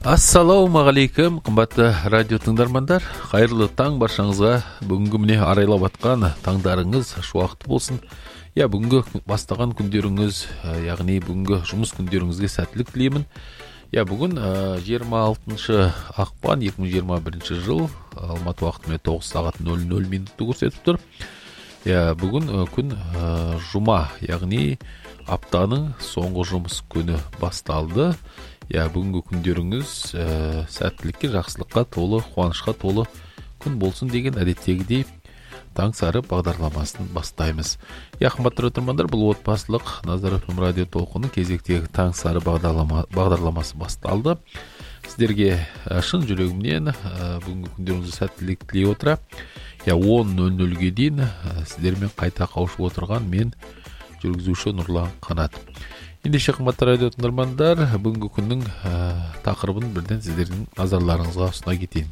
Ассалаумағалейкум, қымбатты радио тыңдармандар. Қайырлы таң баршаңызға. Бүгінгі міне арайлап атқан таңдарыңыз шуақты болсын. Бүгінгі бастаған күндеріңіз, яғни бүгінгі жұмыс күндеріңізге сәттілік тілеймін. Бүгін 26 ақпан 2021 жыл, Алматы уақытымен 9 сағат 00 минутты көрсетіп тұр. Бүгін күн жұма, яғни аптаның соңғы жұмыс күні басталды. Бүгінгі күндеріңіз сәттілікке, жақсылыққа толы, қуанышқа толы күн болсын деген әдеттегідей таң сары бағдарламасын бастаймыз. Қымбатты тыңдармандар, бұл отбасылық Назар FM радио толқынының кезектегі таң сары бағдарламасы басталды. Сіздерге шын жүрегімнен бүгінгі күндеріңізге сәттілік тілей отыра, 10:00-ге дейін сіздермен қайта қауышып отырған мен жүргізуші Нұрлан Қанат. Ендеше қымбатты радио тыңдармандар, бүгінгі күннің тақырыбын бірден сіздердің назарларыңызға ұсына кетейін.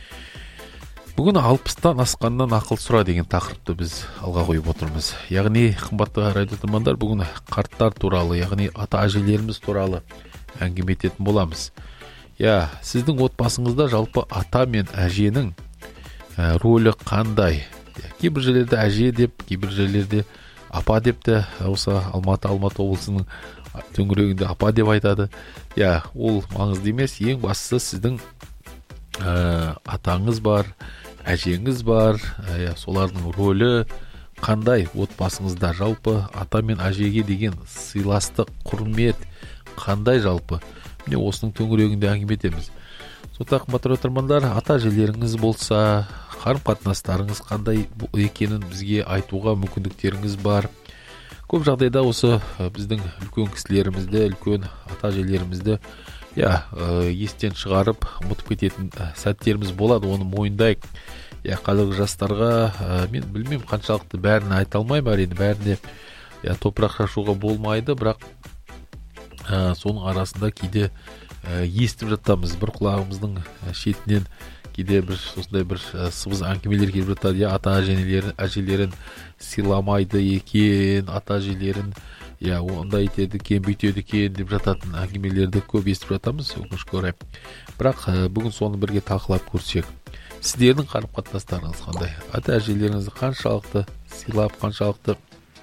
Бүгін 60-тан асқаннан ақыл сұра деген тақырыпты біз алға қойып отырмыз. Яғни қымбатты радио тыңдармандар, бүгін қарттар туралы, яғни ата-әжелеріміз туралы әңгіме ететін боламыз. Сіздің отбасыңызда жалпы ата мен әженің рөлі қандай? Кейбір жерлерде әже деп, кейбір жерлерде апа депті. Осы Алматы облысының төңірегінде апа деп айтады. Ол маңызды емес. Ең бастысы сіздің атаңыз бар, әжеңіз бар. Солардың рөлі қандай отбасыңызда? Жалпы ата мен әжеге деген сыйластық, құрмет қандай жалпы? Міне осының төңірегінде әңгіме етеміз. Сондықтан қымбатты тыңдармандар, ата-әжелеріңіз болса, қарым-қатынастарыңыз қандай екенін бізге айтуға мүмкіндіктеріңіз бар. Көп жағдайда осы біздің үлкен кісілерімізді, үлкен ата-әжелерімізді естен шығарып ұмытып кететін сәттеріміз болады, оны мойындайық. Қазіргі жастарға мен білмеймін қаншалықты бәрін айта алмаймын, әрине бәріне топырақ шашуға болмайды, бірақ соның арасында кейде естіп жатамыз, бір құлағымыздың шетінен кейде бір осындай бір сыбыз әңгімелер келіп жатады. Ата-әжелерін сыйламайды екен, ата-әжелерін ондай етеді екен, бүйтеді екен деп жататын әңгімелерді көп естіп жатамыз, өкінішке орай. Бірақ бүгін соны бірге талқылап көрсек. Сіздердің қарым-қатынастарыңыз қандай? Ата-әжелеріңізді қаншалықты сыйлап, қаншалықты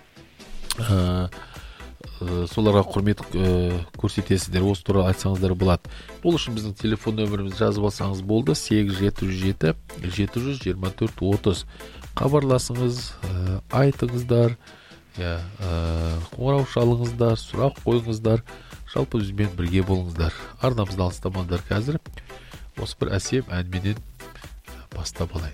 соларға құрмет көрсетесіздер, осы туралы айтсаңыздар болады. Ол үшін біздің телефон нөмірімізді жазып алсаңыз болды. 8707 724 30. Хабарласыңыз, айтыңыздар, қоңырау шалыңыздар, сұрақ қойыңыздар. Жалпы бізбен бірге болыңыздар. Арнамызды алыстамаңыздар. Қазір осы бір әсем әнменен бастап алайын.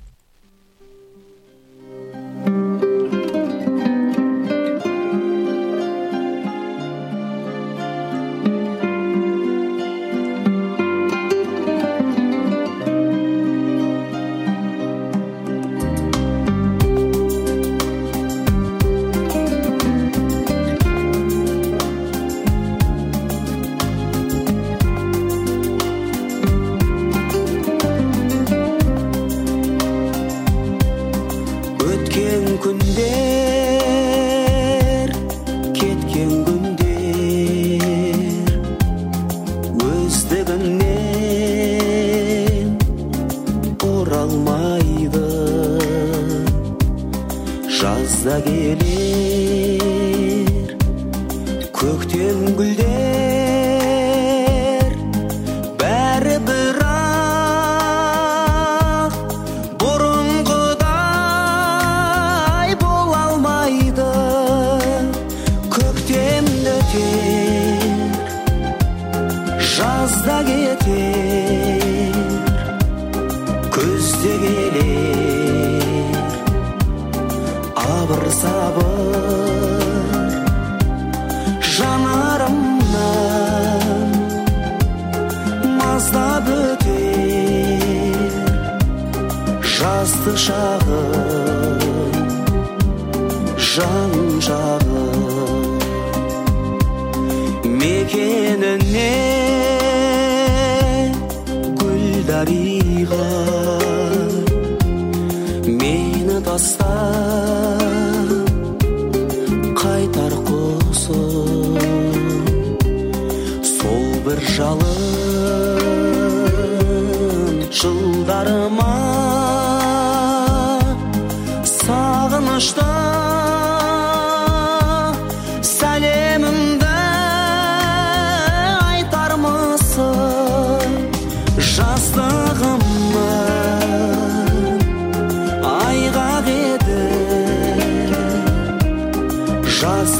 Meni tastап қайтар құсым, сол бір жалын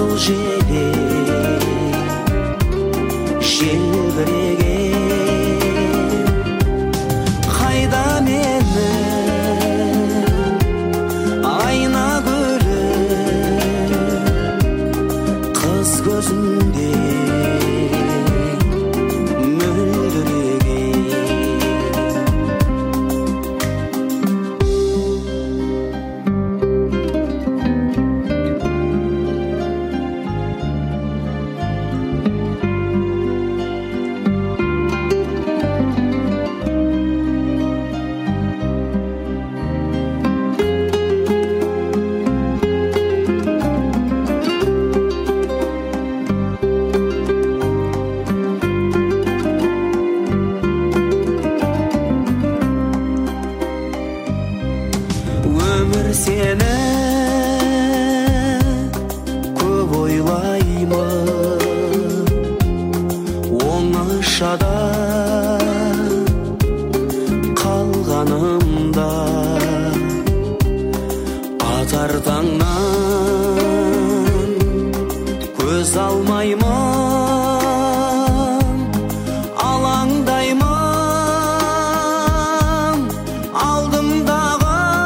қызыл желе желбіреген қайда мені айна гүлі қыз көзінде сені көп ойлаймын оңашада қалғанымда атар таңнан көз алмаймын алаңдаймын алдымдағы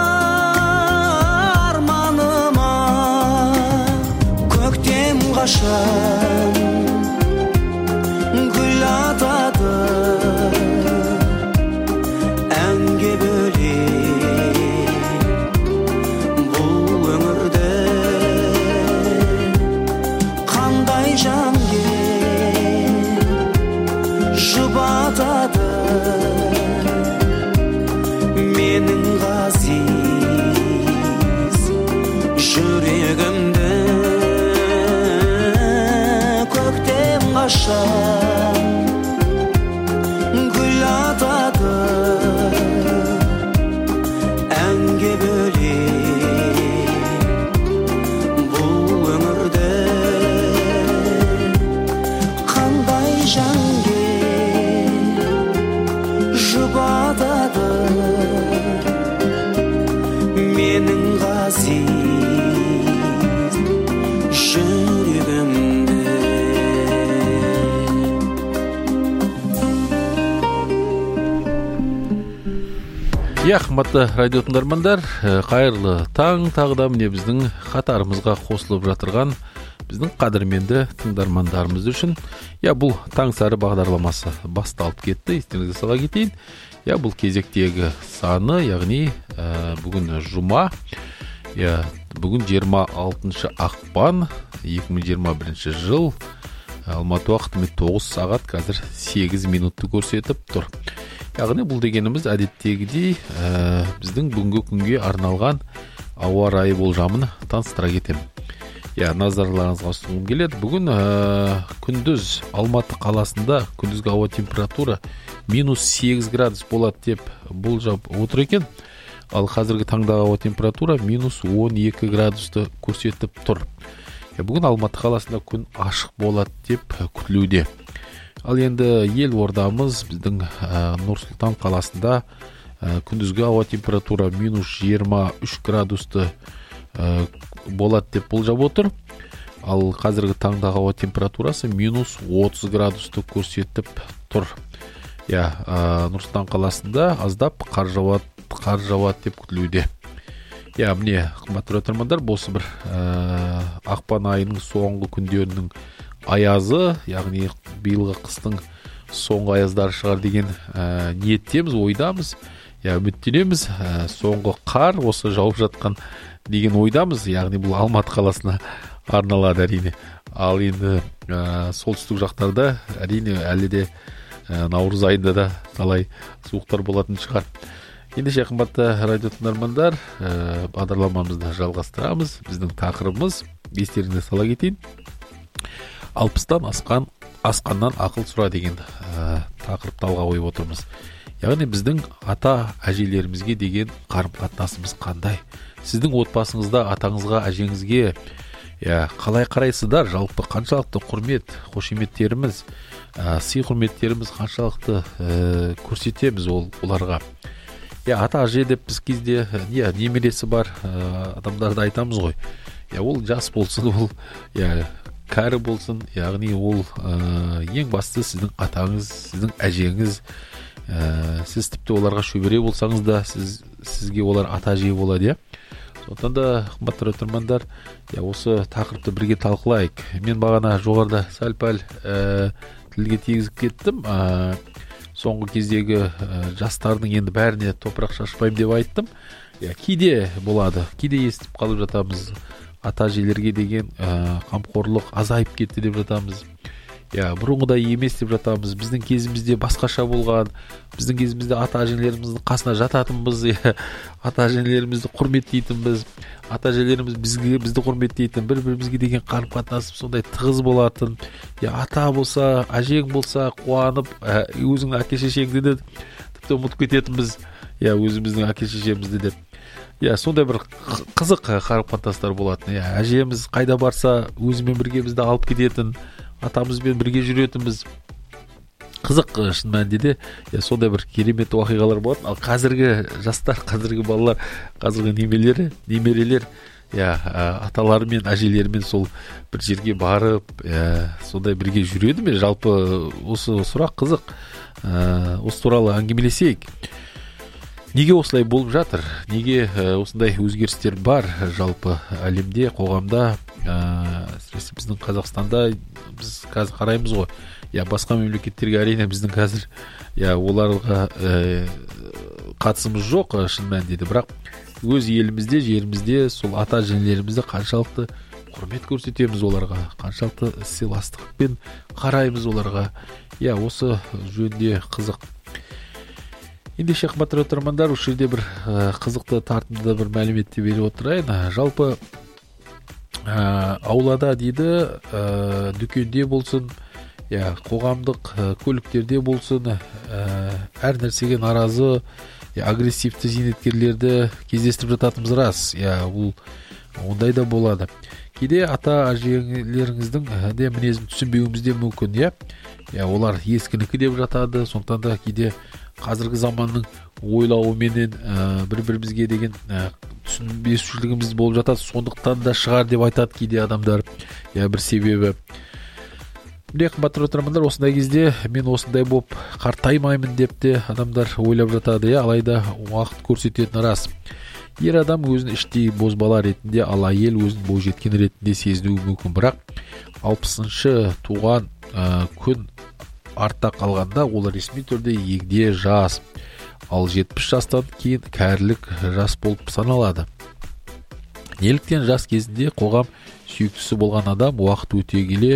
қашан гүл атады әнге бөлеп бұл өңірде қандай жанге жұбатады менің ғазиз жүрегімді қашан гүл атады әнге бөлеп бұл өңірде қандай жанге жұбатады менің ғазиз жүрегімді. Қымбатты радио тыңдармандар, қайырлы таң. Тағы да міне біздің қатарымызға қосылып жатырған біздің қадірменді тыңдармандарымыз үшін бұл таң сары бағдарламасы басталып кетті. Естеріңізге сала кетейін. Бұл кезектегі саны, яғни бүгін жұма, бүгін 26 ақпан 2021 жыл, Алматы уақытымен 9 сағат қазір 8 минутты көрсетіп тұр. Яғни бұл дегеніміз әдеттегідей біздің бүгінгі күнге арналған ауа райы болжамын таныстыра кетемін. Назарларыңызға ұсынғым келеді. Бүгін күндіз Алматы қаласында күндізгі ауа температура -8 градус болады деп болжап отыр екен. Ал қазіргі таңдағы ауа температура -12 градусты көрсетіп тұр. Бүгін Алматы қаласында күн ашық болады деп күтілуде. Ал енді ел ордамыз біздің Нұр-Сұлтан қаласында күндізгі ауа температура -23 градусты болады деп болжап отыр. Ал қазіргі таңдағы ауа температурасы -30 градусты көрсетіп тұр. Нұр-Сұлтан қаласында аздап қар жауады деп күтілуде. Міне, қымбатты тыңдармандар, осы бір ақпан айының соңғы күндерінің аязы, яғни биылғы қыстың соңғы аяздары шығар деген ниеттеміз, ойдамыз. Үміттенеміз, соңғы қар осы жауып жатқан деген ойдамыз. Яғни бұл Алматы қаласына арналады әрине. Ал енді солтүстік жақтарда әрине әлі де наурыз айында да талай суықтар болатын шығар. Ендеше қымбатты радио тыңдармандар, бағдарламамызды жалғастырамыз. Біздің тақырыбымыз, естеріңізге сала кетейін, 60-тан асқаннан ақыл сұра деген тақырыпты алға қойып отырмыз. Яғни біздің ата әжелерімізге деген қарым-қатынасымыз қандай? Сіздің отбасыңызда атаңызға, әжеңізге қалай қарайсыздар? Жалпы қаншалықты құрмет, қошеметтеріміз, сый құрметтеріміз қаншалықты көрсетеміз оларға? Ата әже деп біз кезде немересі бар адамдарды айтамыз ғой. ол жас болсын, ол кәрі болсын, яғни ол ең басты сіздің атаңыз, сіздің әжеңіз. Сіз тіпті оларға шөбере болсаңыз да, сізге олар ата әже болады, сондықтан да қымбатты тыңдармандар, осы тақырыпты бірге талқылайық. Мен бағана жоғарыда сәл-пәл тілге тигізіп кеттім. Соңғы кездегі жастардың енді бәріне топырақ шашпаймын деп айттым. Кейде болады, кейде естіп қалып жатамыз, ата әжелерге деген қамқорлық азайып кетті деп жатамыз. Бұрынғыдай емес деп жатамыз. Біздің кезімізде басқаша болған. Біздің кезімізде ата әжелеріміздің қасына жататынбыз, ата әжелерімізді құрметтейтінбіз, ата әжелеріміз бізді құрметтейтін, бір-бірімізге деген қарым-қатынасып сондай тығыз болатын. Ата болса, әжең болса қуанып, өзіңнің әке-шешеңді де тіпті ұмытып кететінбіз, өзіміздің әке-шешемізді деп. Сондай бір қызық қарым-қатынастар болатын. Әжеміз қайда барса, өзімен бірге бізді алып кететін, атамызбен бірге жүретінбіз. Қызық шын мәнінде де, сондай бір керемет уақиғалар болатын. Ал қазіргі жастар, қазіргі балалар, қазіргі немерелер, аталары мен әжелерімен сол бір жерге барып, сондай бірге жүреді ме? Жалпы осы сұрақ қызық. Осы туралы әңгімелесейік. Неге осылай болып жатыр? Неге осындай өзгерістер бар жалпы әлемде, қоғамда? Әсіресе біздің Қазақстанда біз қазір қараймыз ғой. Басқа мемлекеттерге әрине біздің қазір оларға қатысымыз жоқ шын мәнінде. Бірақ өз елімізде, жерімізде сол ата әжелерімізді қаншалықты құрмет көрсетеміз оларға, қаншалықты сыйластықпен қараймыз оларға. Осы жөнінде қызық. Ендеше қымбатты тыңдармандар, осы жерде бір қызықты тартымды бір мәліметті беріп отырайын. Жалпы аулада дейді, дүкенде болсын, қоғамдық көліктерде болсын, әр нәрсеге наразы, агрессивті зейнеткерлерді кездестіріп жататымыз рас. Бұл ондай да болады. Кейде ата әжелеріңіздің де мінезін түсінбеуіміз де мүмкін, олар ескінікі деп жатады. Сондықтан да кейде қазіргі заманның ойлауыменен бір-бірімізге деген түсінбеушілігіміз болып жатады. Сондықтан да шығар деп айтады кейде адамдар. Бір себебі. Міне қымбатты тыңдармандар, осындай кезде мен осындай болып қартаймаймын деп те адамдар ойлап жатады. Алайда уақыт көрсететін рас. Ер адам өзін іштей бозбала ретінде, ал әйел өзін бойжеткен ретінде сезінуі мүмкін. Бірақ 60-шы туған күн артта қалғанда ол ресми түрде егде жас, ал 70 жастан кейін кәрілік жас болып саналады. Неліктен жас кезінде қоғам сүйіктісі болған адам уақыт өте келе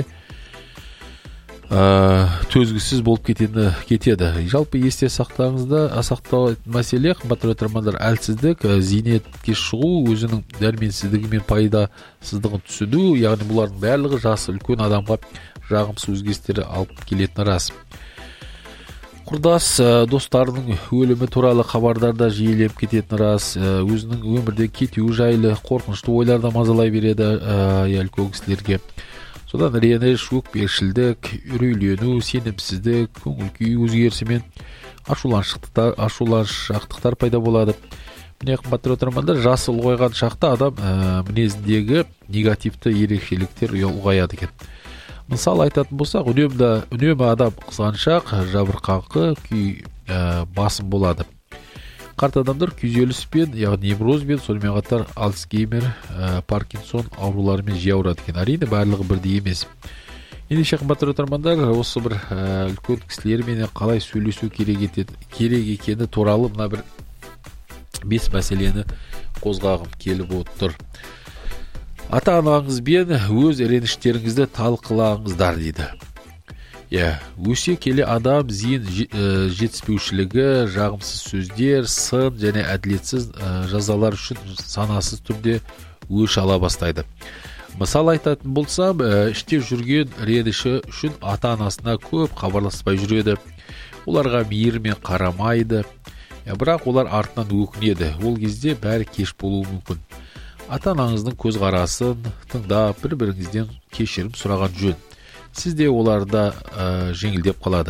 төзгісіз болып кетеді. Жалпы есте сақтау мәселе, қымбатты тыңдармандар, әлсіздік, зейнетке шығу, өзінің дәрменсіздігі мен пайдасыздығын түсіну, яғни бұлардың барлығы жасы үлкен адамға жағымсыз өзгерістер алып келетіні рас. Құрдас достарының өлімі туралы хабардарда жиілеп кететіні рас. Өзінің өмірде кетуі жайлы қорқынышты ойларда мазалай береді үлкен кісілерге. Содан реніш, өкпешілдік, үрейлену, сенімсіздік, көңіл күй өзгерісімен ашуланшақтықтар пайда болады. Міне қымбатты тыңдармандар, жасы ұлғайған шақта адам мінезіндегі негативті ерекшеліктер ұлғаяды екен. Мысалы айтатын болсақ, үнемі адам қызғаншақ, жабырқаңқы күй басым болады. Қарт адамдар күйзеліспен, яғни неврозбен, сонымен қатар Альцгеймер, Паркинсон ауруларымен жиі ауырады екен. Әрине барлығы бірдей емес. Ендеше қымбатты тыңдармандар, осы бір үлкен кісілермен қалай сөйлесу керек екені туралы мына бір 5 мәселені қозғағым келіп отыр. Ата-анаңызбен өз реніштеріңізді талқылаңыздар дейді. Өсе келе адам зейін жетіспеушілігі, жағымсыз сөздер, сын және әділетсіз жазалар үшін санасыз түрде өш ала бастайды. Мысал айтатын болсам, іште жүрген реніші үшін ата-анасына көп хабарласпай жүреді. Оларға мейірмен қарамайды. Бірақ олар артынан өкінеді. Ол кезде бәрі кеш болуы мүмкін. Ата-анаңыздың көзқарасын тыңдап, бір-біріңізден кешірім сұраған жөн. Сізде оларда жеңілдеп қалады.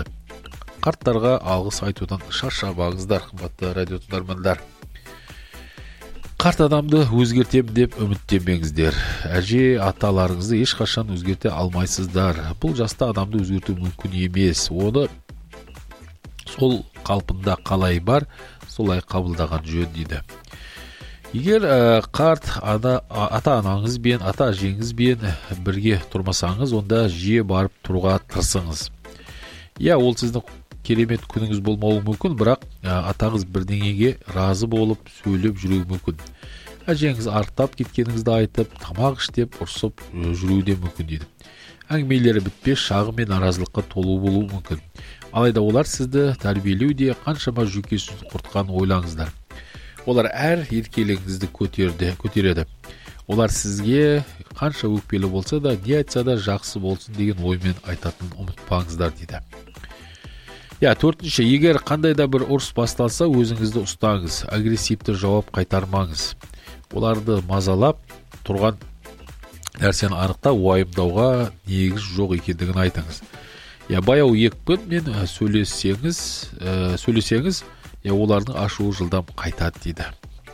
Қарттарға алғыс айтудан шаршамаңыздар, қымбатты радио тыңдармандар. Қарт адамды өзгертем деп үміттенбеңіздер. Әже аталарыңызды ешқашан өзгерте алмайсыздар. Бұл жаста адамды өзгерту мүмкін емес. Оны сол қалпында қалай бар, солай қабылдаған жөн дейді. Егер қарт ата-анаңызбен, ата-әжеңізбен бірге тұрмасаңыз, онда жиі барып тұруға тырысыңыз. Ол сіздің керемет күніңіз болмауы мүмкін, бірақ атаңыз бірдеңеге разы болып сөйлеп жүруі мүмкін. Әжеңіз арықтап кеткеніңізді айтып, тамақ іштеп ұрсып жүруі де мүмкін дейді. Әңгімелері бітпес шағым мен наразылыққа толы болуы мүмкін. Алайда олар сізді тәрбиелеуде қаншама жүйкесін құртқан ойлаңыздар. Олар әр еркелігіңізді көтереді. Олар сізге қанша өкпелі болса да, не айтса да жақсы болсын деген оймен айтатын ұмытпаңыздар дейді. Төртінші, егер қандай да бір ұрыс басталса, өзіңізді ұстаңыз, агрессивті жауап қайтармаңыз. Оларды мазалап тұрған нәрсені анықта уайымдауға негіз жоқ екендігін айтыңыз. Баяу екпінмен сөйлесеңіз, олардың ашуы жылдам қайтады дейді.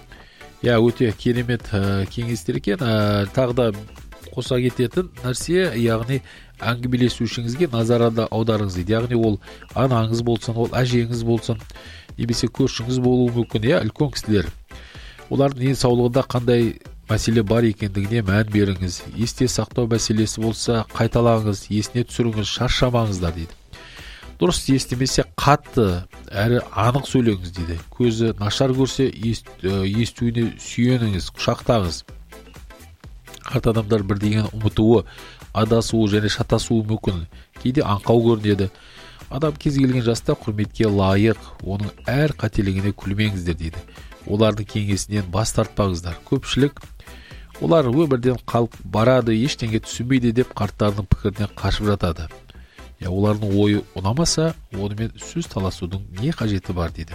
Өте керемет кеңестер екен. Тағы да қоса кететін нәрсе, яғни әңгімелесушіңізге назарда аударыңыз дейді. Яғни ол анаңыз болсын, ол әжеңіз болсын, немесе көршіңіз болуы мүмкін, үлкен кісілер. Олардың денсаулығында қандай мәселе бар екендігіне мән беріңіз. Есте сақтау мәселесі болса, қайталаңыз, есіне түсіріңіз, шаршамаңыздар дейді. Дұрыс естімесе қатты әрі анық сөйлеңіз дейді. Көзі нашар көрсе, естуіне сүйеніңіз, құшақтағыз. Қарт адамдар бірдеңені ұмытуы, адасуы және шатасуы мүмкін. Кейде аңқау көрінеді. Адам кез келген жаста құрметке лайық, оның әр қателігіне күлмеңіздер дейді. Олардың кеңесінен бас тартпаңыздар. Көпшілік олар өмірден қалып барады, ештеңе түсінбейді деп қарттардың пікірінен қашып жатады. Олардың ойы ұнамаса, онымен сөз таласудың не қажеті бар дейді.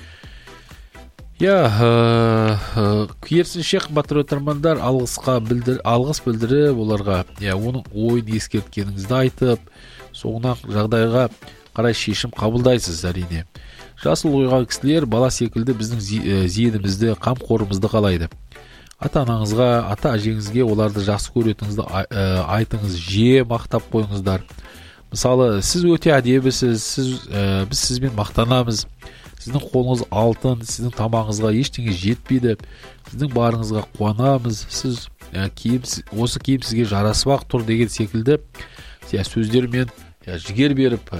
Керісінше қымбатты тыңдармандар, алғыс білдіріп, оларға оның ойын ескерткеніңізді айтып, соңынан жағдайға қарай шешім қабылдайсыз әрине. Жасыл ойған кісілер бала секілді біздің зейінімізді, қамқорымызды қалайды. Ата-анаңызға, ата-әжеңізге оларды жақсы көретініңізді айтыңыз, жиі мақтап қойыңыздар. Мысалы, сіз өте әдемісіз, біз сізбен мақтанамыз. Сіздің қолыңыз алтын, сіздің тамағыңызға ештеңе жетпейді. Сіздің барыңызға қуанамыз. Осы киім сізге жарасып тұр деген секілді сөздермен жігер беріп,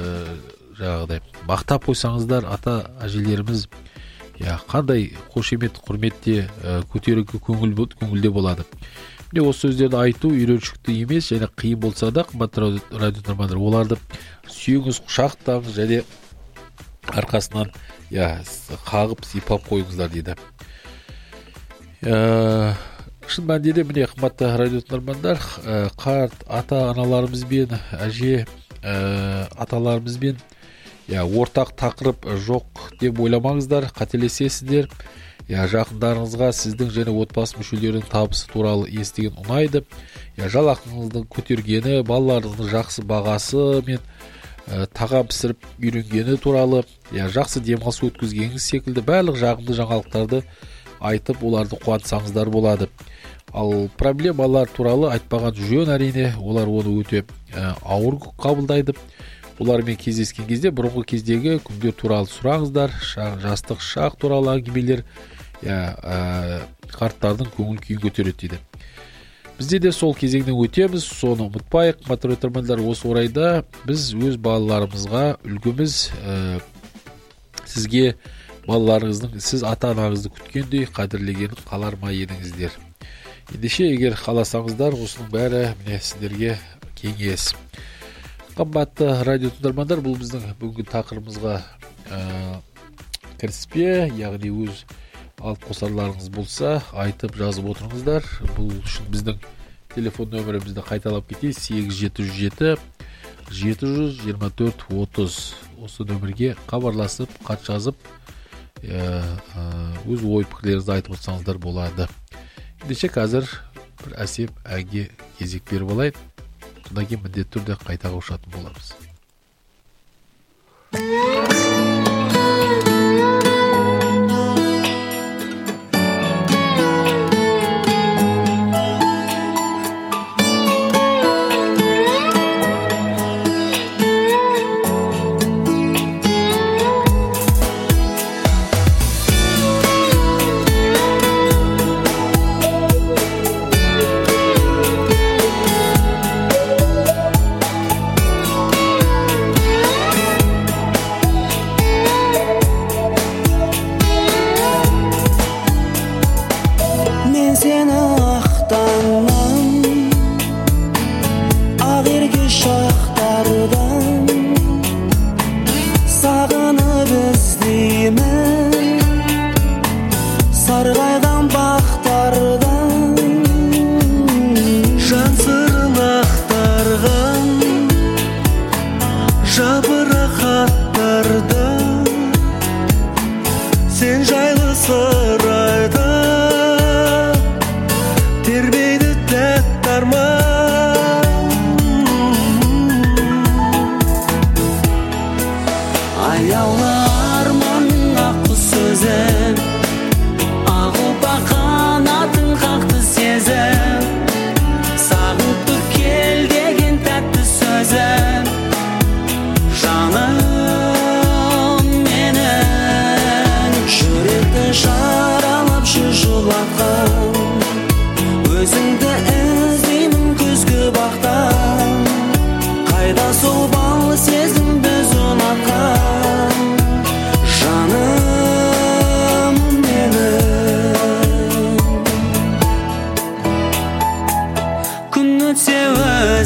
мақтап қойсаңыздар, ата-әжелеріміз қандай қошемет, құрметте, көтеріңкі көңілде болады. Осы сөздерді айту үйреншікті емес, және қиын болса да, қымбатты радио тыңдармандар, оларды сүйіңіз, құшақтаңыз және арқасынан қағып сипап қойыңыздар дейді. Шын мәнінде міне қымбатты радио тыңдармандар, қарт ата-аналарымызбен, әже аталарымызбен ортақ тақырып жоқ деп ойламаңыздар, қателесесіздер. Жақындарыңызға сіздің және отбасы мүшелерінің табысы туралы естіген ұнайды. Жалақыңыздың көтергені, балаларыңыздың жақсы бағасы мен тағам пісіріп үйренгені туралы, жақсы демалыс өткізгеніңіз секілді барлық жағымды жаңалықтарды айтып, оларды қуантсаңыздар болады. Ал проблемалар туралы айтпаған жөн әрине, олар оны өте ауыр қабылдайды. Олармен кездескен кезде бұрынғы кездегі күндер туралы сұраңыздар, жастық шақ туралы әңгімелер қарттардың көңіл күйін көтереді дейді. Бізде де сол кезеңнен өтеміз, соны ұмытпайық. Тыңдармандар, осы орайда біз өз балаларымызға үлгіміз, сізге балаларыңыздың сіз ата-анаңызды күткендей қадірлегенін қалар ма едіңіздер. Ендеше, егер қаласаңыздар, осының бәрі міне сіздерге кеңес. Қымбатты радио тыңдармандар, бұл біздің бүгінгі тақырыбымызға кіріспе, яғни өз алып қосарларыңыз болса, айтып жазып отырыңыздар. Бұл үшін біздің телефон нөмірімізді қайталап кетейік: 8707 724 30. Осы нөмірге хабарласып, хат жазып, өз ой пікірлеріңізді айтып отырсаңыздар болады. Ендеше қазір бір әсем әнге кезек беріп алайық. Содан кейін міндетті түрде қайта қауышатын боламыз.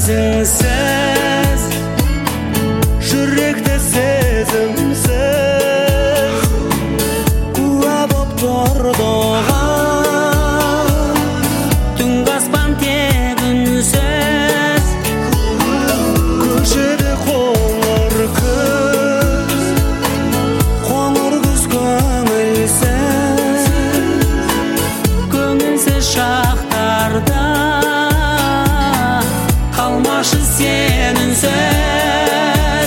өзіңсіз жүректе сезімсіз куә боп тұрды оған түнгі аспан тек үнсіз көшеде қоңыр күз көңілсіз шақтарда қалмашы сен үнсіз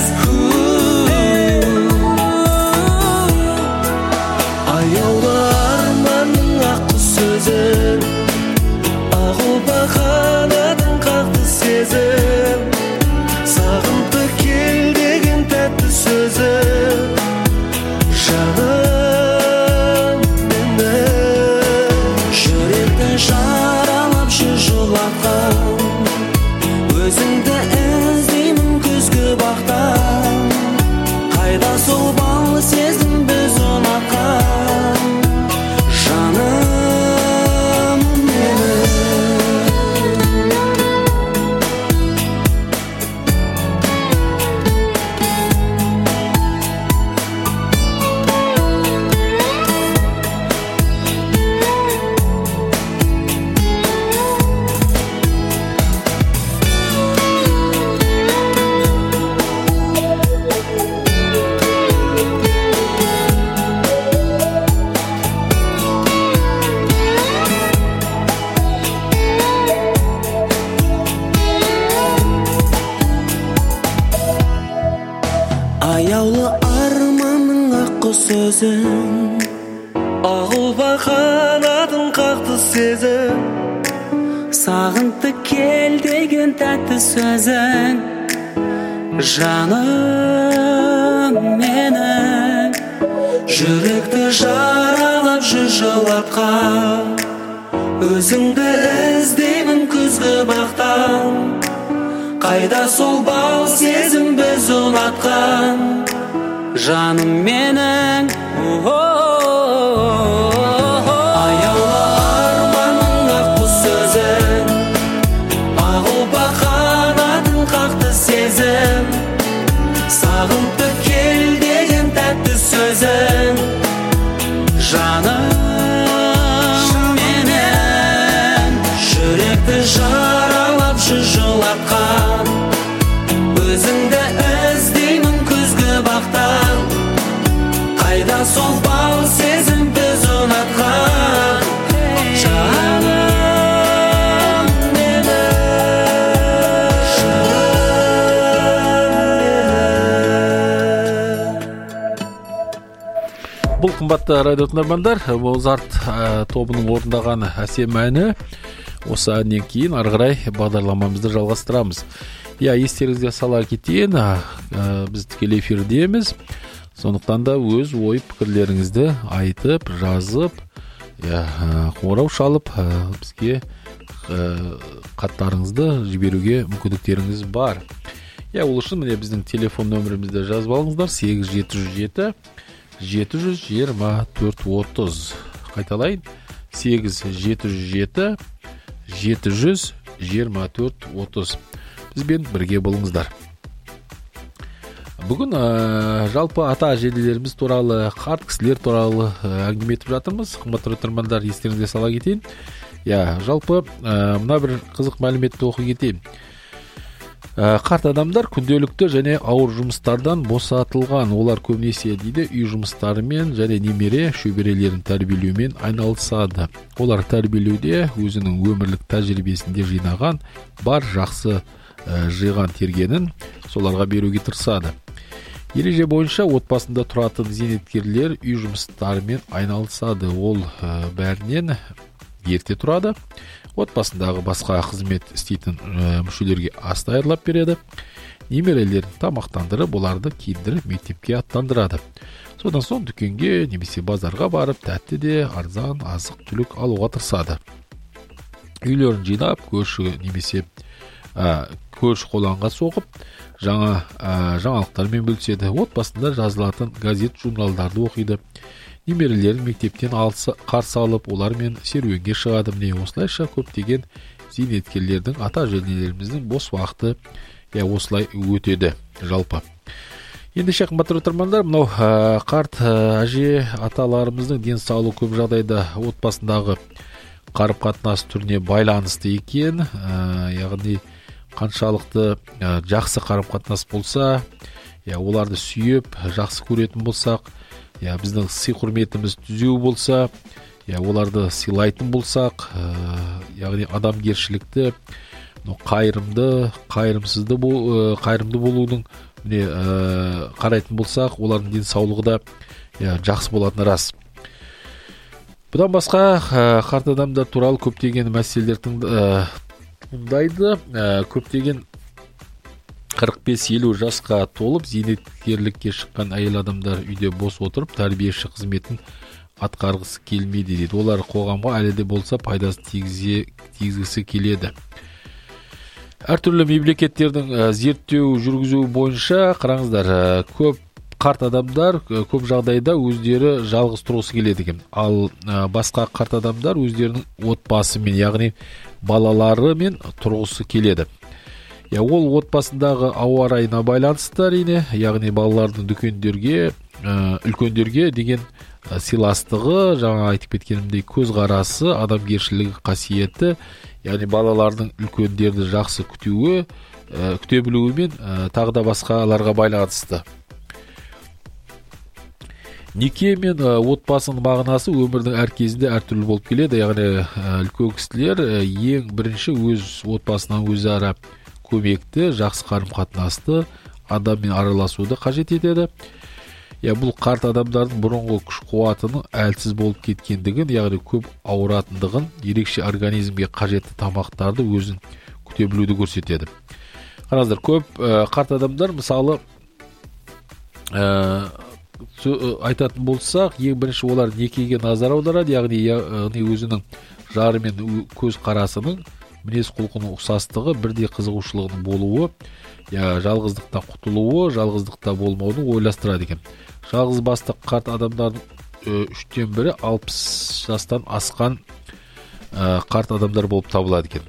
аяулы арманның ақ құс сөзін ақ ұлпа қанатын қақты сезім сағынты кел деген тәтті сөзім жаным мені жүректі жаралап жылатқан өзіңді іздеймін күзгі бақтан қайда сол бал сезім біз ұнатқан жаным мені аяулы арманның ақ құс сөзін ақ ұлпа қанатын қақты сезім сағынты кел деген тәтті сөзің жаным менің жүректі жаралап жылатқан өзіңді іздеймін күзгі бақтан қайда сол бал сезім біз ұнатқан жаным менің аяулы арманның ақ құс сөзін ақ ұлпа қанатын қақты сезім сағынты кел деген тәтті сөзің жаным менің жүректі жаралап жылатқан өзіңді іздеймін күзгі бақтан қайда сол бал сезім біз ұнатқан жаным мені Бұл қымбатты радио тыңдармандар, Мозарт тобының орындаған әсем әні. Осы әннен кейін ары қарай бағдарламамызды жалғастырамыз. Естеріңізге сала кетейін, біз тікелей эфирдеміз. Сондықтан да өз ой пікірлеріңізді айтып, жазып, қоңырау шалып, бізге хаттарыңызды жіберуге мүмкіндіктеріңіз бар. Ол үшін міне біздің телефон нөмірімізді жазып алыңыздар: 8707 724-30. Қайталайын: 8707 724-30. Бізбен бірге болыңыздар. Бүгін жалпы ата әжелеріміз туралы, қарт кісілер туралы әңгіме етіп жатырмыз. Қымбатты тыңдармандар, естеріңізге сала кетейін. Жалпы мына бір қызық мәліметті оқи кетейін. Қарт адамдар күнделікті және ауыр жұмыстардан босатылған. Олар көбінесе дейді үй жұмыстарымен және немере шөберелерін тәрбиелеумен айналысады. Олар тәрбиелеуде өзінің өмірлік тәжірибесінде жинаған бар жақсы жиған тергенін соларға беруге тырысады. Ереже бойынша отбасында тұратын зейнеткерлер үй жұмыстарымен айналысады. Ол бәрінен ерте тұрады. Отбасындағы басқа қызмет істейтін мүшелерге ас даярлап береді. Немерелерін тамақтандырып, оларды киіндіріп мектепке аттандырады. Содан соң дүкенге немесе базарға барып, тәтті де арзан азық-түлік алуға тырысады. Үйлерін жинап, көрші немесе көрші қолаңға соғып, жаңалықтармен бөліседі. Отбасында жазылатын газет, журналдарды оқиды. Немерелерін мектептен қарсы алып, олармен серуенге шығады. Осылайша көптеген зейнеткерлердің, ата-әжелеріміздің бос уақыты осылай өтеді жалпы. Ендеше қымбатты тыңдармандар, мынау қарт әже аталарымыздың денсаулығы көп жағдайда отбасындағы қарым-қатынас түріне байланысты екен. Яғни қаншалықты жақсы қарым-қатынас болса, оларды сүйіп, жақсы көретін болсақ, біздің сый-құрметіміз түзеу болса, оларды сыйлайтын болсақ, яғни адамгершілікті, қайырымды болудың қарайтын болсақ, олардың денсаулығы да жақсы болатыны рас. Бұдан басқа қарт адамдар туралы көптеген мәселелер туындайды. Көптеген 45-50 жасқа толып зейнеткерлікке шыққан әйел адамдар үйде бос отырып тәрбиеші қызметін атқарғысы келмейді дейді. Олар қоғамға әлі де болса пайдасын тигізгісі келеді. Әртүрлі мемлекеттердің зерттеу жүргізу бойынша қараңыздар, көп қарт адамдар көп жағдайда өздері жалғыз тұрғысы келеді екен. Ал басқа қарт адамдар өздерінің отбасымен, яғни балаларымен тұрғысы келеді. Ол отбасындағы ауа райына байланысты әрине, яғни балалардың үлкендерге деген сыйластығы, жаңа айтып кеткенімдей көзқарасы, адамгершілігі қасиеті, яғни балалардың үлкендерді жақсы күте білуі мен тағы да басқаларға байланысты. Неке мен отбасының мағынасы өмірдің әр кезінде әртүрлі болып келеді. Яғни үлкен кісілер ең бірінші өз отбасынан өзара көмекті, жақсы қарым-қатынасты, адаммен араласуды қажет етеді. Бұл қарт адамдардың бұрынғы күш-қуатының әлсіз болып кеткендігін, яғни көп ауыратындығын, ерекше организмге қажетті тамақтарды өзін күте білуді көрсетеді. Қараңыздар, көп қарт адамдар мысалы айтатын болсақ, ең бірінші олар некеге назар аударады, яғни өзінің жарымен көз қарасының, мінез құлқының ұқсастығы, бірдей қызығушылығының болуы, жалғыздықтан құтылуы, жалғыздықта болмауын ойластырады екен. Жалғыз басты қарт адамдардың 3-тен бірі 60 жастан асқан қарт адамдар болып табылады екен.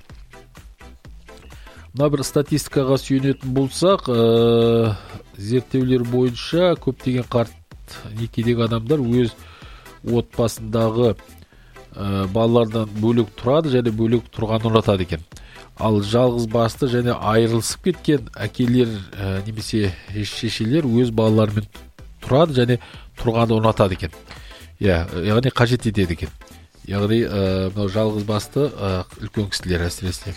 Мына бір статистикаға сүйенетін болсақ, зерттеулер бойынша көптеген қарт некедегі адамдар өз отбасындағы балалардан бөлек тұрады және бөлек тұрғанды ұнатады екен. Ал жалғыз басты және айырылысып кеткен әкелер немесе шешелер өз балаларымен тұрады және тұрғанды ұнатады екен. Яғни қажет етеді екен. Яғни жалғыз басты үлкен кісілер әсіресе.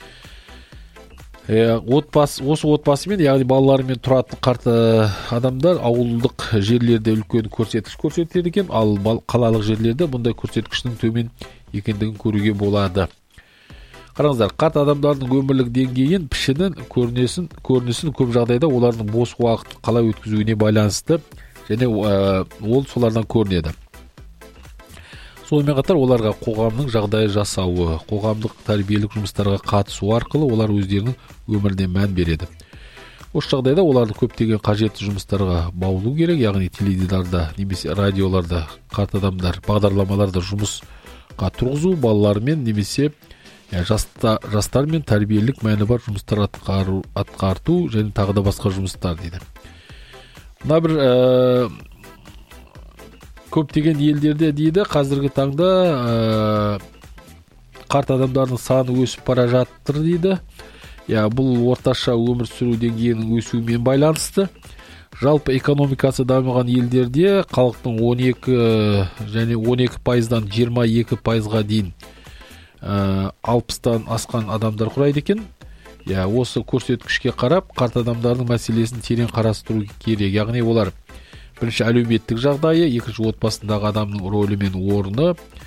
Осы отбасымен, яғни балаларымен тұратын қарт адамдар ауылдық жерлерде үлкен көрсеткіш көрсетеді екен, ал қалалық жерлерде бұндай көрсеткіштің төмен екендігін көруге болады. Қараңыздар, қарт адамдардың өмірлік деңгейін, пішінін, көрінісін көп жағдайда олардың бос уақыт қалай өткізуіне байланысты және ол солардан көрінеді. Сонымен қатар оларға қоғамның жағдайы жасауы, қоғамдық тәрбиелік жұмыстарға қатысу арқылы олар өздерінің өміріне мән береді. Осы жағдайда оларды көптеген қажетті жұмыстарға баулу керек, яғни теледидарда немесе радиоларда қарт адамдар бағдарламаларда жұмысқа тұрғызу, балалармен немесе жастармен тәрбиелік мәні бар жұмыстар атқарту және тағы да басқа жұмыстар дейді. Мына бір көптеген елдерде дейді, қазіргі таңда қарт адамдардың саны өсіп бара жатыр дейді. Бұл орташа өмір сүру деңгейінің өсуімен байланысты. Жалпы экономикасы дамыған елдерде халықтың 12%-дан 22%-ға дейін 60-тан асқан адамдар құрайды екен. Осы көрсеткішке қарап, қарт адамдардың мәселесін терең қарастыру керек. Яғни олар бірінші әлеуметтік жағдайы, екінші отбасындағы адамның рөлі мен орны,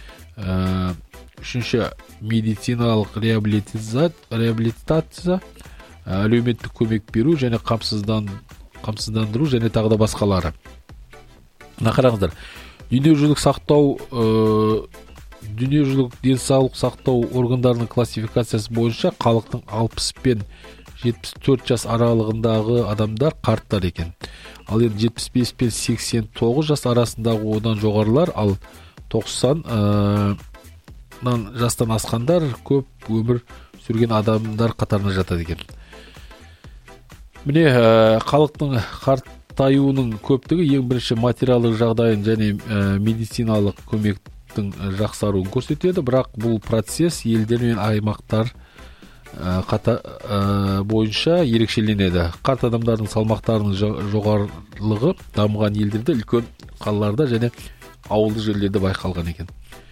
үшінші медициналық реабилитация, әлеуметтік көмек беру және қамсыздандыру және тағы да басқалары. Қараңыздар, дүниежүзілік денсаулық сақтау органдарының классификациясы бойынша халықтың 60 пен 74 жас аралығындағы адамдар қарттар екен. Ал 75 пен 89 жас арасындағы одан жоғарылар, ал 90 жастан асқандар көп өмір сүрген адамдар қатарына жатады екен. Міне халықтың қартаюының көптігі ең бірінші материалдық жағдайын және медициналық көмектің жақсаруын көрсетеді, бірақ бұл процесс елдер мен аймақтар бойынша ерекшеленеді. Қарт адамдардың салмақтарының жоғарылығы дамыған елдерде, үлкен қалаларда және ауылды жерлерде байқалған екен.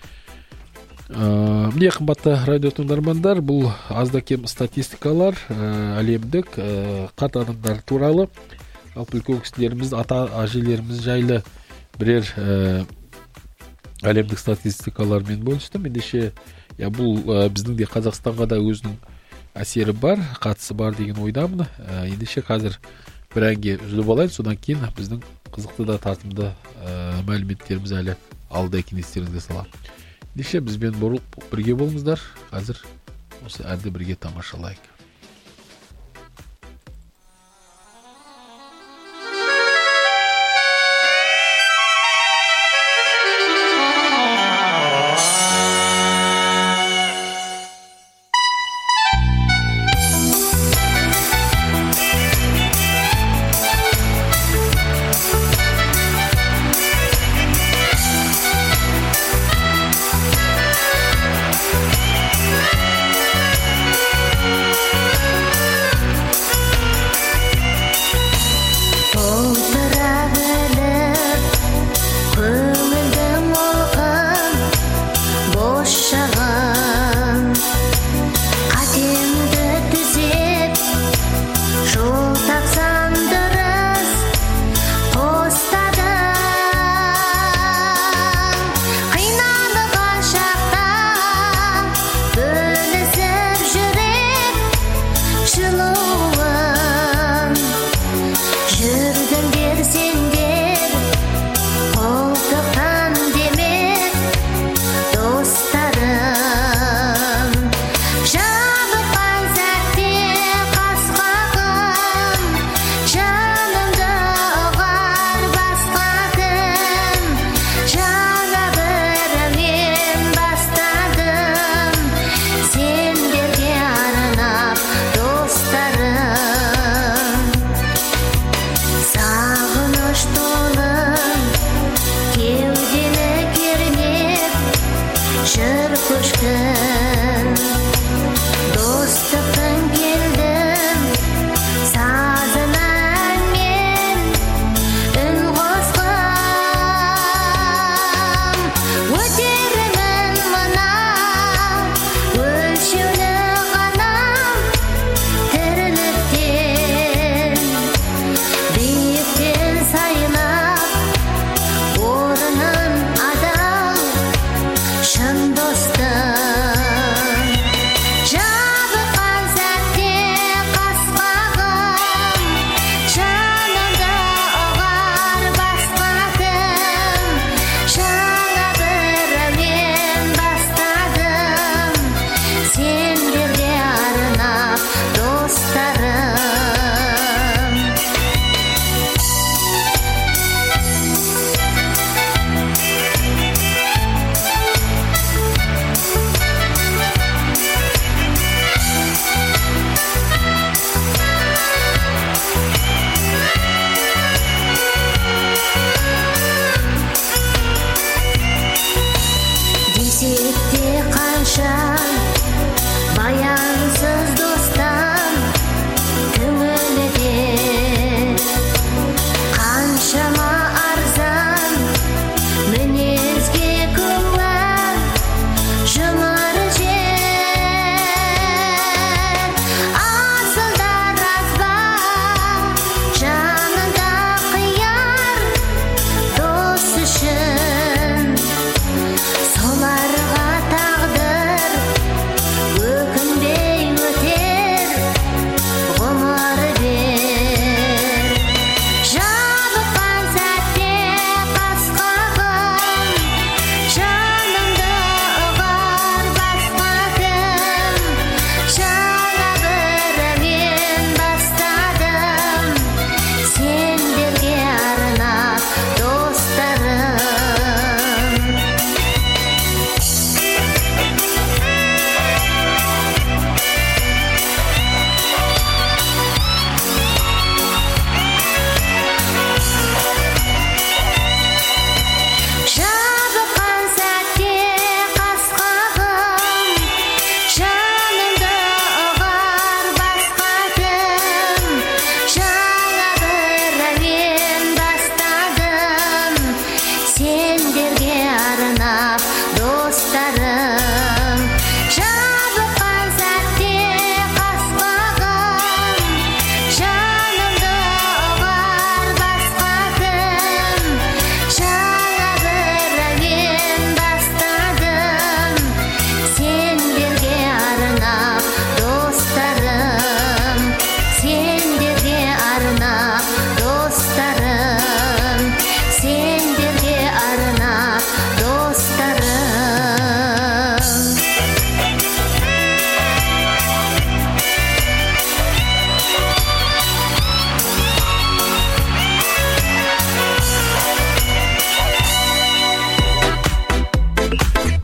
Міне қымбатты радио тыңдармандар, бұл азда кем статистикалар әлемдік қарт адамдар туралы, жалпы үлкен кісілеріміз, ата-әжелеріміз жайлы бірер әлемдік статистикалармен бөлістім. Ендеше бұл біздің де Қазақстанға да өзінің әсері бар, қатысы бар деген ойдамын. Ендеше қазір бір әнге үзіліп алайын, содан кейін біздің қызықты да тартымды мәліметтеріміз әлі алда екен, естеріңізге саламын. Ендеше бізбен бірге болыңыздар. Қазір осы әнді бірге тамашалайық.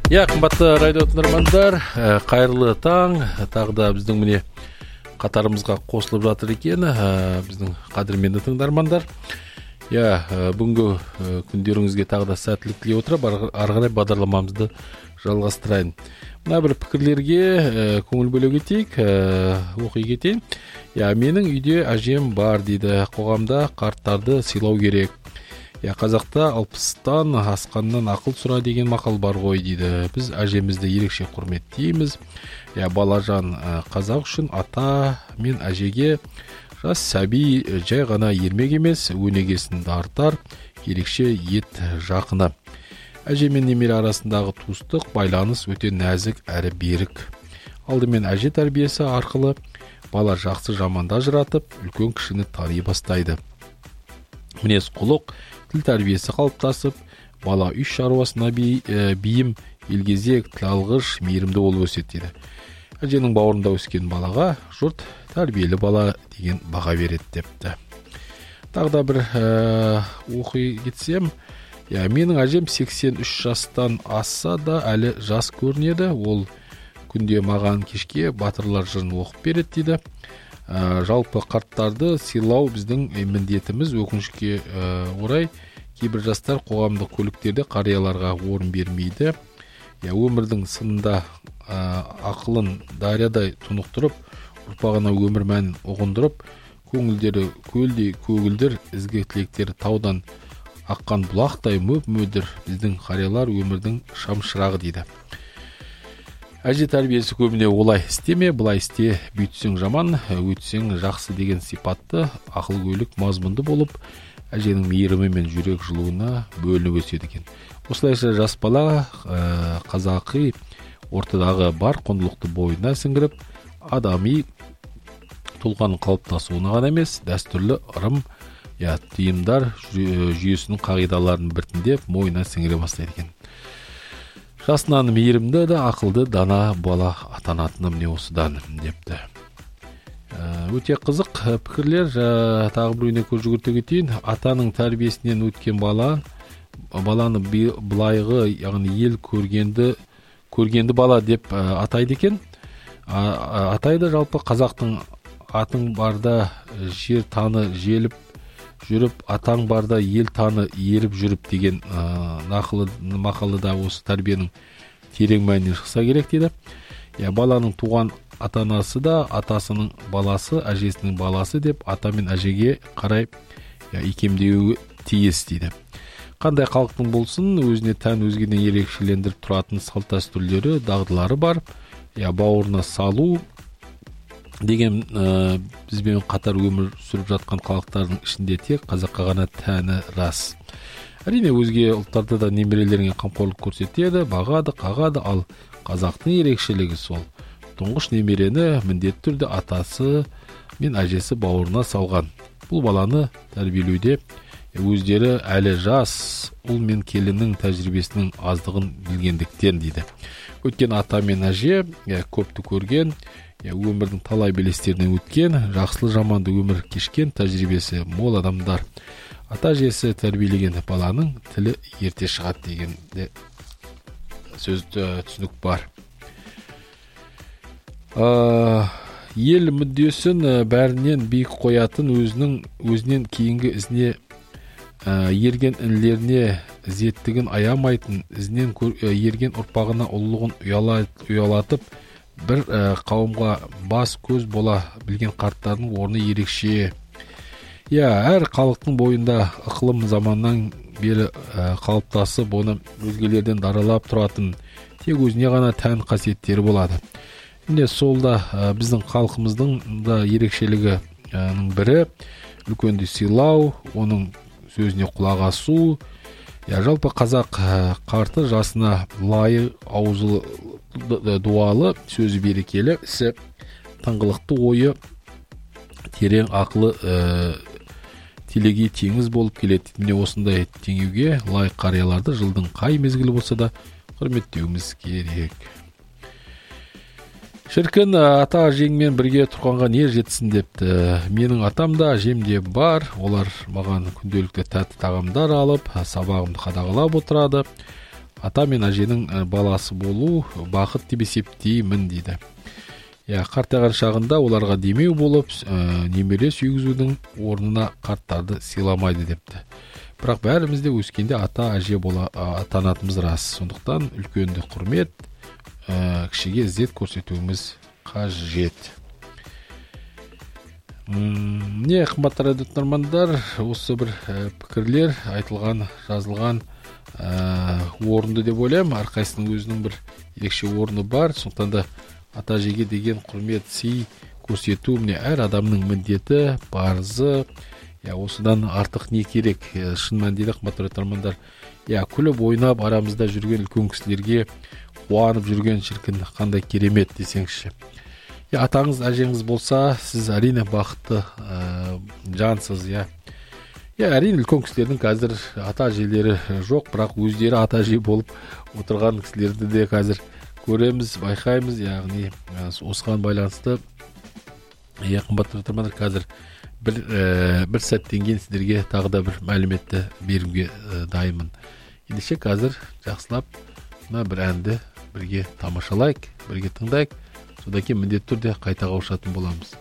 Қымбатты радио тыңдармандар, қайырлы таң. Тағы да біздің міне қатарымызға қосылып жатыр екен біздің қадірменді тыңдармандар. Бүгінгі күндеріңізге тағы да сәттілік тілей отырып, ары қарай бағдарламамызды жалғастырайын. Мына бір пікірлерге көңіл бөле кетейік, оқи кетейін. Менің үйде әжем бар дейді. Қоғамда қарттарды сыйлау керек. Қазақта 60-тан асқаннан ақыл сұра деген мақал бар ғой дейді. Біз әжемізді ерекше құрметтейміз. Балажан қазақ үшін ата мен әжеге жас сәби жай ғана ермек емес, өнегесін артар, ерекше ет жақыны. Әже мен немере арасындағы туыстық байланыс өте нәзік әрі берік. Алдымен әже тәрбиесі арқылы бала жақсы жаманда ажыратып, үлкен кішіні тани бастайды. Мінез құлық, тіл тәрбиесі қалыптасып, бала үй шаруасына бейім, елгезек, тілалғыш, мейірімді болып өседі дейді. Әженің бауырында өскен балаға жұрт тәрбиелі бала деген баға береді депті. Тағы да бір оқи кетсем, менің әжем 83 жастан асса да әлі жас көрінеді. Ол күнде маған кешке батырлар жырын оқып береді дейді. Жалпы қарттарды сыйлау біздің міндетіміз. Өкінішке орай кейбір жастар қоғамдық көліктерде қарияларға орын бермейді. Өмірдің сынында ақылын дариядай тұнықтырып, ұрпағына өмір мәнін ұғындырып, көңілдері көлдей көгілдір, ізгі тілектері таудан аққан бұлақтай мөп-мөлдір біздің қариялар өмірдің шамшырағы дейді. Әже тәрбиесі көбіне олай істеме, бұлай істе, бүйтсең жаман, өтсең жақсы деген сипатты, ақыл-көйлік мазмұнды болып, әженің мейірімі мен жүрек жылуына бөлініп өседі екен. Осылайша жас бала қазақи ортадағы бар құндылықты бойына сіңіріп, адами тұлғаның қалыптасуына ғана емес, дәстүрлі ырым, тиымдар жүйесінің қағидаларын біртіндеп мойнына сіңіре бастайды екен. Жасынан мейірімді да ақылды дана бала атанатыны міне осыдан депті. Өте қызық пікірлер. Тағы біреуіне көз жүгірте кетейін. Атаның тәрбиесінен өткен баланы былайғы, яғни ел көргенді бала деп атайды екен. Атайды жалпы қазақтың атың барда жер таны желіп жүріп, атаң барда ел таны еріп жүріп деген мақалыда осы тәрбиенің терең мәнінен шықса керек дейді. Баланың туған ата-анасы да атасының баласы, әжесінің баласы деп ата мен әжеге қарай икемдеуі тиіс дейді. Қандай халықтың болсын, өзіне тән өзгеден ерекшелендіріп тұратын салт-дәстүрлері, дағдылары бар. Бауырына салу деген бізбен қатар өмір сүріп жатқан халықтардың ішінде тек қазаққа ғана тәні рас. Әрине өзге ұлттарда да немерелеріне қамқорлық көрсетеді, бағады, қағады, ал қазақтың ерекшелігі сол. Тұңғыш немерені міндетті түрде атасы мен әжесі бауырына салған. Бұл баланы тәрбиелеуде өздері әлі жас ұл мен келіннің тәжірибесінің аздығын білгендіктен дейді. Өткен ата мен әже көпті көрген, өмірдің талай белестерінен өткен, жақсылы жаманды өмір кешкен тәжірибесі мол адамдар. Ата әжесі тәрбиелеген баланың тілі ерте шығады деген де сөз түсінік бар. Ел мүддесін бәрінен биік қоятын, өзінен кейінгі ізіне ерген інілеріне ізеттігін аямайтын, ізінен ерген ұрпағына ұлылығын ұялатып, бір қауымға бас көз бола білген қарттардың орны ерекше. Әр халықтың бойында ықылым заманнан бері қалыптасып, оны өзгелерден даралап тұратын тек өзіне ғана тән қасиеттері болады. Сол да біздің халқымыздың да ерекшелігінің бірі үлкенді сыйлау, оның сөзіне құлақ асу. Жалпы қазақ қарты жасына лайы, аузы дуалы, сөзі берекелі, ісі тыңғылықты, ойы терең, ақылы телегей теңіз болып келеді. Міне осындай теңеуге лайық қарияларды жылдың қай мезгілі болса да құрметтеуіміз керек. Шіркін, ата әжеңмен бірге тұрғанға не жетсін депті. Менің атам да әжем де бар. Олар маған күнделікті тәтті тағамдар алып, сабағымды қадағалап отырады. ата мен әженің баласы болу бақыт деп есептеймін дейді. Қартайған шағында оларға демеу болып, немере сүйгізудің орнына қарттарды сыйламайды депті. Бірақ бәрімізде өскенде ата әже атанатымыз рас. Сондықтан үлкенді құрмет, кішіге ізет көрсетуіміз қажет. Қымбатты радио тыңдармандар, осы бір пікірлер айтылған, жазылған орынды деп ойлаймын. Әрқайсының өзінің бір ерекше орны бар. Сондықтан да ата әжеге деген құрмет, сый көрсету әр адамның міндеті, парызы. Осыдан артық не керек? Шын мәнінде қымбатты тыңдармандар, күліп ойнап арамызда жүрген үлкен кісілерге қуанып жүрген шіркін қандай керемет десеңізші. Атаңыз, әжеңіз болса, сіз әрине бақытты жансыз. Әрине үлкен кісілердің қазір ата әжелері жоқ, бірақ өздері ата әже болып отырған кісілерді де қазір көреміз, байқаймыз. Яғни осыған байланысты қымбатты тыңдармандар, қазір бір сәттен кейін сіздерге тағы да бір мәліметті беруге дайынмын. Ендеше қазір жақсылап бір әнді бірге тамашалайық, бірге тыңдайық. Содан кейін міндетті түрде қайта қауышатын боламыз.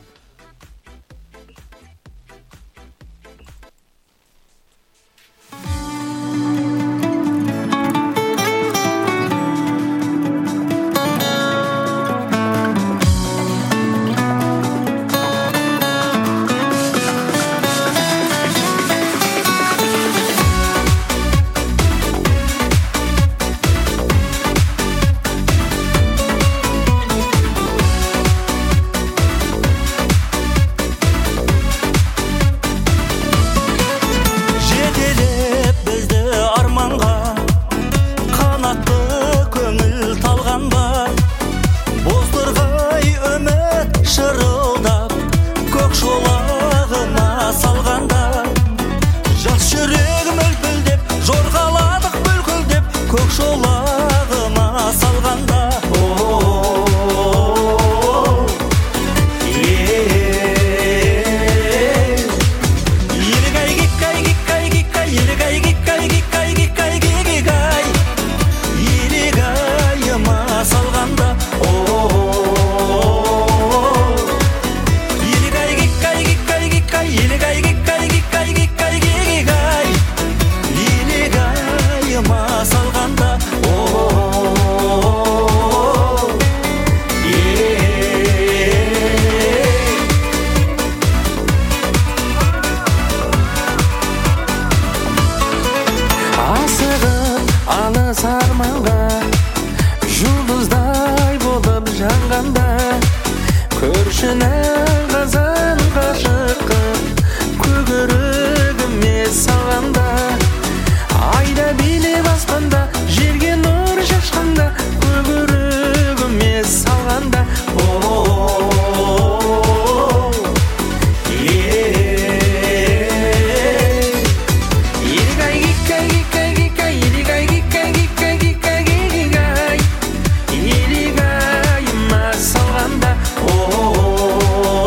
Oh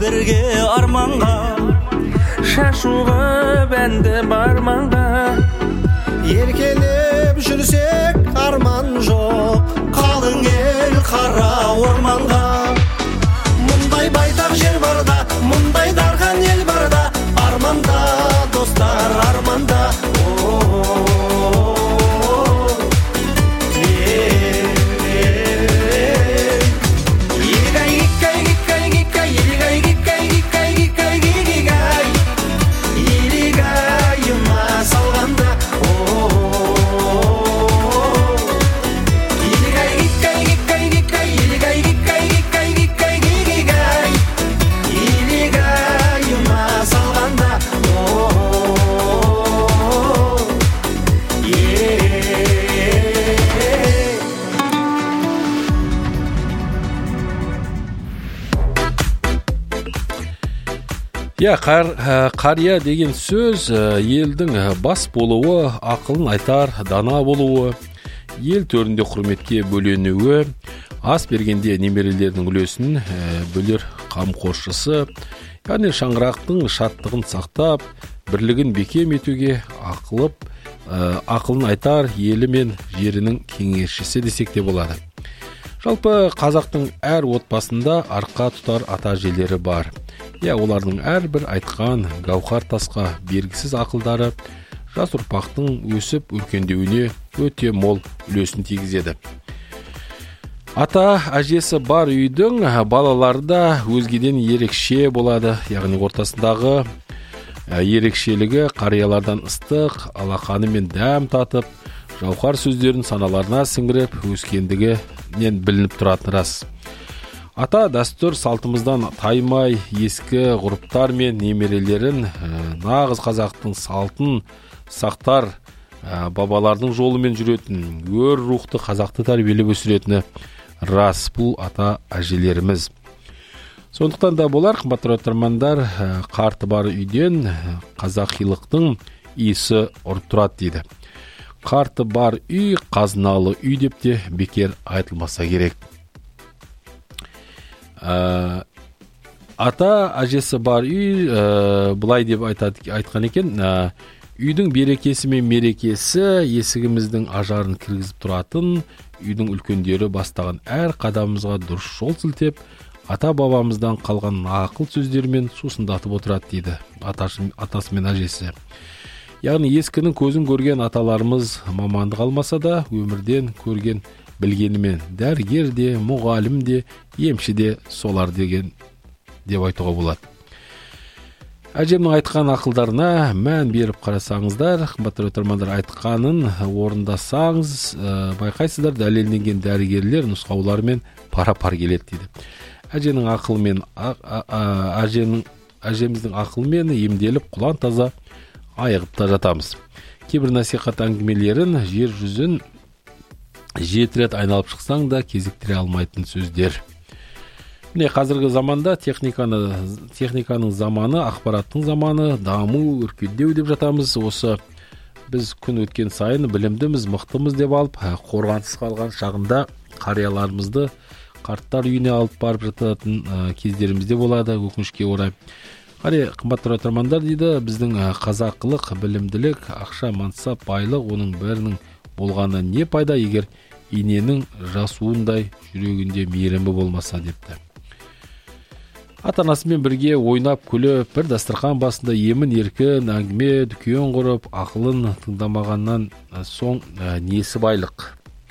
қадірге арманға, шашуға бәнді барманға. Еркелеп жүрсек арман жоқ, қалың ел қара орманға. мұндай байтақ жер барда, мұндай дархан ел барда, арманда достар арманда. Қария деген сөз елдің бас болуы, ақылын айтар дана болуы, ел төрінде құрметке бөленуі, ас бергенде немерелердің үлесін бөлер қамқоршысы, яғни шаңырақтың шаттығын сақтап, бірлігін бекем етуге ақылын айтар елі мен жерінің кеңесшісі десек те болады. Жалпы қазақтың әр отбасында арқа тұтар ата әжелері бар. Олардың әрбір айтқан гауһар тасқа бергісіз ақылдары жас ұрпақтың өсіп өркендеуіне өте мол үлесін тигізеді. Ата әжесі бар үйдің балалары да өзгеден ерекше болады. Яғни ортасындағы ерекшелігі қариялардан ыстық алақаны мен дәм татып, жауһар сөздерін саналарына сіңіріп өскендігінен білініп тұратын рас. Ата дәстүр салтымыздан таймай ескі ғұрыптар мен немерелерін нағыз қазақтың салтын сақтар, бабалардың жолымен жүретін, өр рухты қазақты тәрбиелеп өсіретіні рас. Бұл ата әжелеріміз. Сондықтан да болар, қымбатты тыңдармандар, қарты бар үйден қазақилықтың иісі ұрып тұрады дейді. Қарты бар үй қазыналы үй деп те бекер айтылмаса керек. Ата әжесі бар үй бұлай деп айтқан екен, үйдің берекесі мен мерекесі есігіміздің ажарын кіргізіп тұратын, үйдің үлкендері бастаған әр қадамымызға дұрыс жол сілтеп, ата бабамыздан қалған ақыл сөздермен сусындатып отырады дейді атасы мен әжесі. Яғни ескінің көзін көрген аталарымыз мамандық алмаса да, өмірден көрген білгенімен дәрігер де, мұғалім де, емші де солар деген деп айтуға болады. Әжемнің айтқан ақылдарына мән беріп қарасаңыздар, қымбатты тыңдармандар, айтқанын орындасаңыз, байқайсыздар, дәлелденген дәрігерлер нұсқауларымен пара-пар келеді дейді. Әжеміздің ақылымен емделіп құлан таза айығып та жатамыз. Кейбір насихат әңгімелерін жер жүзін 7 рет айналып шықсаң да кезіктіре алмайтын сөздер. Міне қазіргі заманда техниканың заманы, ақпараттың заманы, даму, өркендеу деп жатамыз. Осы біз күн өткен сайын білімдіміз, мықтымыз деп алып, қорғансыз қалған шағында қарияларымызды қарттар үйіне алып барып жататын кездерімізде болады, өкінішке орай. Қымбатты тыңдармандар дейді, біздің қазақылық, білімділік, ақша, мансап, байлық, оның бәрінің болғаны не пайда егер иненің жасуындай жүрегінде мейірімі болмаса депті. Ата-анасымен бірге ойнап күліп, бір дастархан басында емін еркін әңгіме дүкен құрып, ақылын тыңдамағаннан соң несі байлық.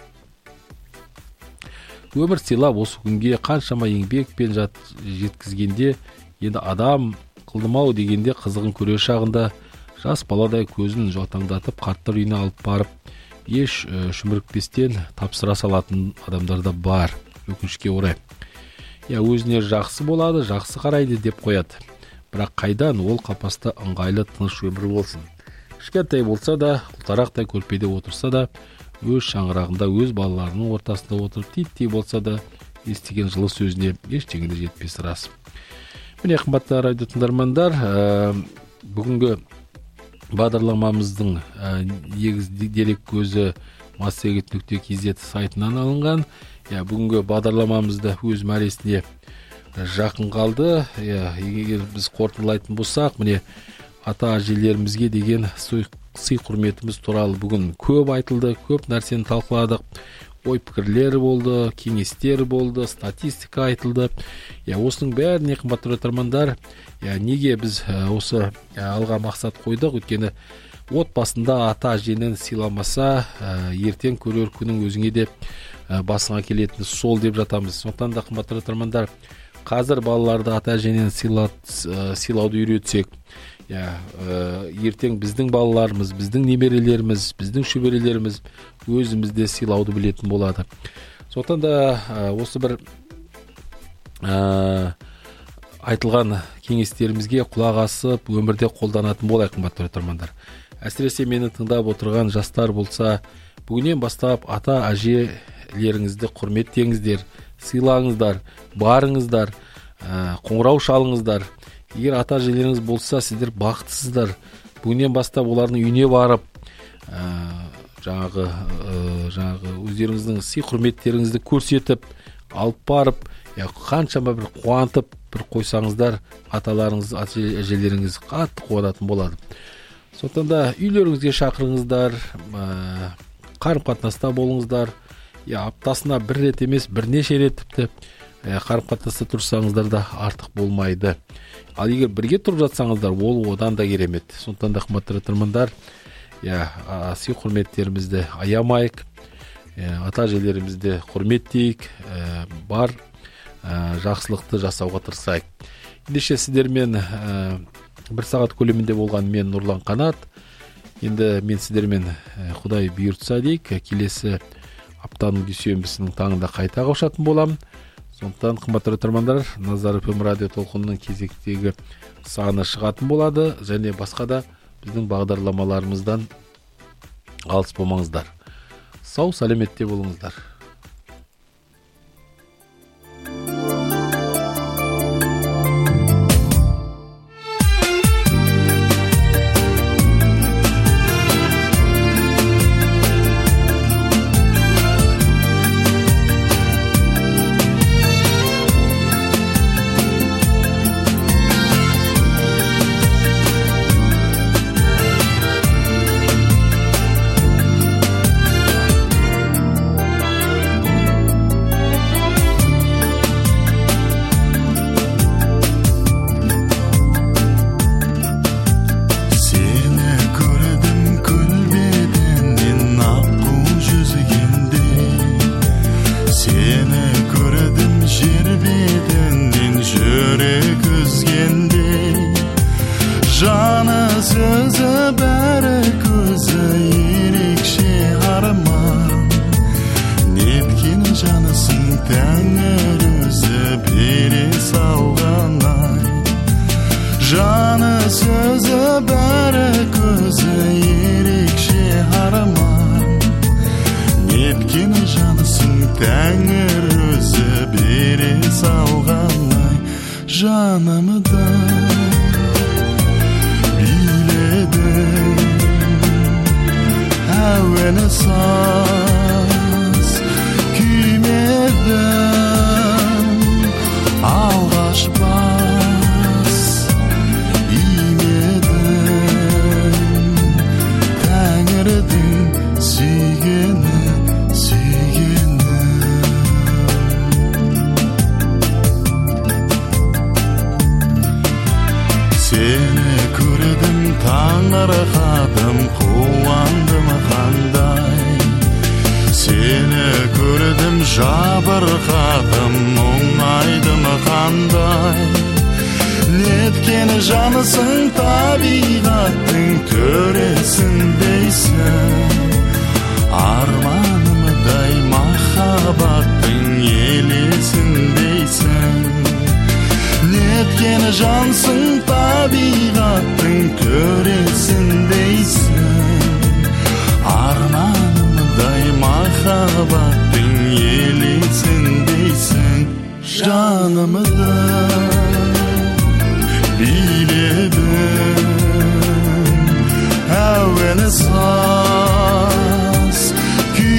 Өмір сыйлап осы күнге қаншама еңбекпен жеткізгенде, енді адам қылдымау дегенде қызығын көре шағында жас баладай көзін жаутаңдатып қарттар үйіне алып барып, еш шүмірікпестен тапсыра салатын адамдар да бар, өкінішке орай. Өзіне жақсы болады, жақсы қарайды деп қояды. Бірақ қайдан ол қапаста ыңғайлы тыныш өмір болсын. Кішкентай болса да, ұлтарақтай көрпеде отырса да, өз шаңырағында, өз балаларының ортасында отырып, титтей болса да, естіген жылы сөзіне ештеңе жетпес рас. Міне қымбатты радио тыңдармандар, бүгінгі бағдарламамыздың негіз дерек көзі massagit.kz сайтынан алынған. Бүгінгі бағдарламамызды өз мәресіне жақын қалды. Егер біз қорытындылайтын болсақ, міне ата әжелерімізге деген сый құрметіміз туралы бүгін көп айтылды, көп нәрсені талқыладық. Ой пікірлер болды, кеңестер болды, статистика айтылды. Осының бәріне қымбатты тыңдармандар, неге біз осы алға мақсат қойдық? Өйткені отбасында ата әжені сыйламаса, ертең көрер күнің өзіңе де басыңа келетіні сол деп жатамыз. Сондықтан да қымбатты тыңдармандар, қазір балаларды ата әжені сыйлауды үйретсек, ертең біздің балаларымыз, біздің немерелеріміз, біздің шөберелеріміз өзімізде сыйлауды білетін болады. Сондықтан да осы бір айтылған кеңестерімізге құлақ асып, өмірде қолданатын болайық, қымбатты тыңдармандар. Әсіресе мені тыңдап отырған жастар болса, бүгіннен бастап ата әжелеріңізді құрметтеңіздер, сыйлаңыздар, барыңыздар, қоңырау шалыңыздар. Егер ата әжелеріңіз болса, сіздер бақыттысыздар. Бүгіннен бастап олардың үйіне барып, жаңағы өздеріңіздің сый құрметтеріңізді көрсетіп, алып барып, қаншама бір қуантып бір қойсаңыздар, аталарыңыз, әжелеріңіз қатты қуанатын болады. Сондықтан да үйлеріңізге шақырыңыздар, қарым-қатынаста болыңыздар. Аптасына бір рет емес, бірнеше рет тіпті қарым-қатынаста тұрсаңыздар да артық болмайды. Ал егер бірге тұрып жатсаңыздар, ол одан да керемет. Сондықтан да қымбатты тыңдармандар, сый құрметтерімізді аямайық, ата әжелерімізді құрметтейік, бар жақсылықты жасауға тырысайық. Ендеше сіздермен бір сағат көлемінде болған мен Нұрлан Қанат. Енді мен сіздермен Құдай бұйыртса дейік, келесі аптаның дүйсенбісінің таңында қайта қауышатын боламын. Сондықтан қымбатты тыңдармандар, Назар ФМ радио толқынының кезектегі саны шығатын болады, және басқа да біздің бағдарламаларымыздан алыс болмаңыздар. Сау, сәлеметте болыңыздар.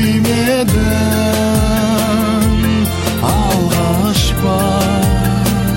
Alğaç baş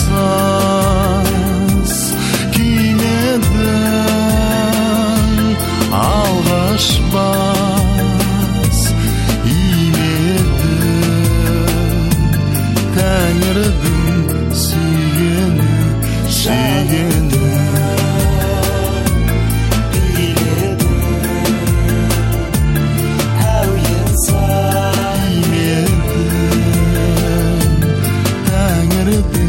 ансыз күймедің алғаш бас имедің тәңірдің сүйгені сүйгені I've